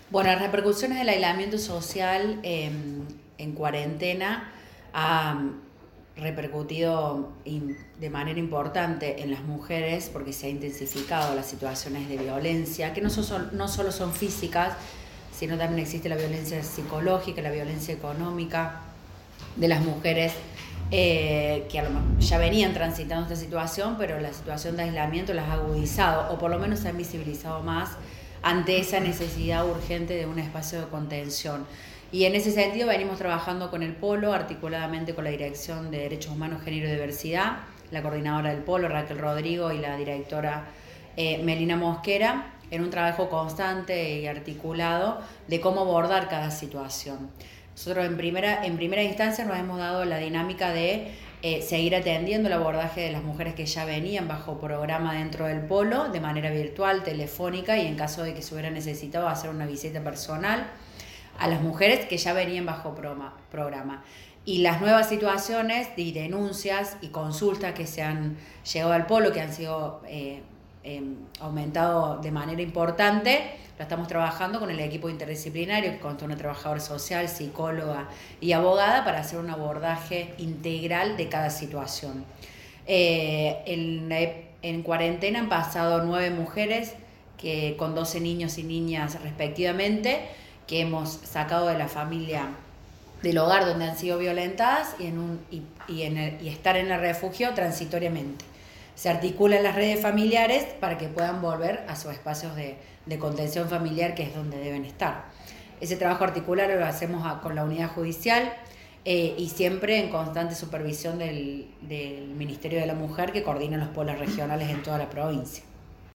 Bueno, las repercusiones del aislamiento social en cuarentena ha repercutido de manera importante en las mujeres porque se ha intensificado las situaciones de violencia, que no solo son físicas, sino también existe la violencia psicológica, la violencia económica de las mujeres que a lo mejor ya venían transitando esta situación, pero la situación de aislamiento las ha agudizado, o por lo menos se han visibilizado más ante esa necesidad urgente de un espacio de contención. Y en ese sentido venimos trabajando con el Polo, articuladamente con la Dirección de Derechos Humanos, Género y Diversidad, la coordinadora del Polo, Raquel Rodrigo, y la directora Melina Mosquera, en un trabajo constante y articulado de cómo abordar cada situación. Nosotros en primera instancia nos hemos dado la dinámica de seguir atendiendo el abordaje de las mujeres que ya venían bajo programa dentro del Polo, de manera virtual, telefónica, y en caso de que se hubiera necesitado hacer una visita personal a las mujeres que ya venían bajo programa. Y las nuevas situaciones y denuncias y consultas que se han llegado al Polo, que han sido aumentado de manera importante, lo estamos trabajando con el equipo interdisciplinario que consta de una trabajadora social, psicóloga y abogada para hacer un abordaje integral de cada situación. En cuarentena han pasado 9 mujeres con 12 niños y niñas respectivamente, que hemos sacado de la familia, del hogar donde han sido violentadas y estar en el refugio transitoriamente. Se articulan las redes familiares para que puedan volver a sus espacios de contención familiar, que es donde deben estar. Ese trabajo articular lo hacemos con la unidad judicial y siempre en constante supervisión del Ministerio de la Mujer, que coordina los polos regionales en toda la provincia.